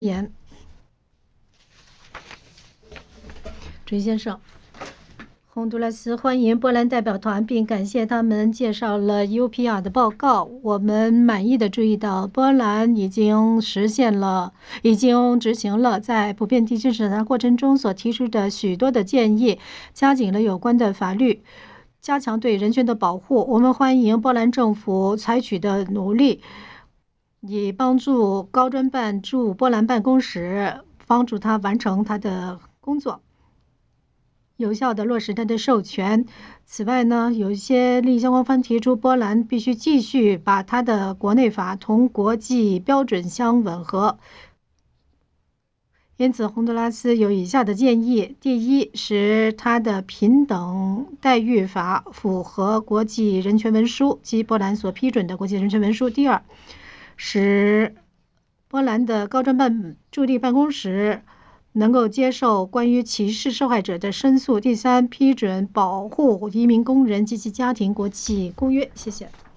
言，陈先生。洪都拉斯欢迎波兰代表团，并感谢他们介绍了 UPR 的报告。我们满意的注意到，波兰已经执行了在普遍地区审查过程中所提出的许多的建议，加紧了有关的法律，加强对人权的保护。我们欢迎波兰政府采取的努力，以帮助高专办驻波兰办公室，帮助他完成他的工作，有效地落实它的授权。此外呢，有一些利益相关方提出，波兰必须继续把它的国内法同国际标准相吻合。因此，洪都拉斯有以下的建议：第一，使它的平等待遇法符合国际人权文书及波兰所批准的国际人权文书；第二，使波兰的高专办驻地办公室能够接受关于歧视受害者的申诉；第三，批准保护移民工人及其家庭国际公约。谢谢。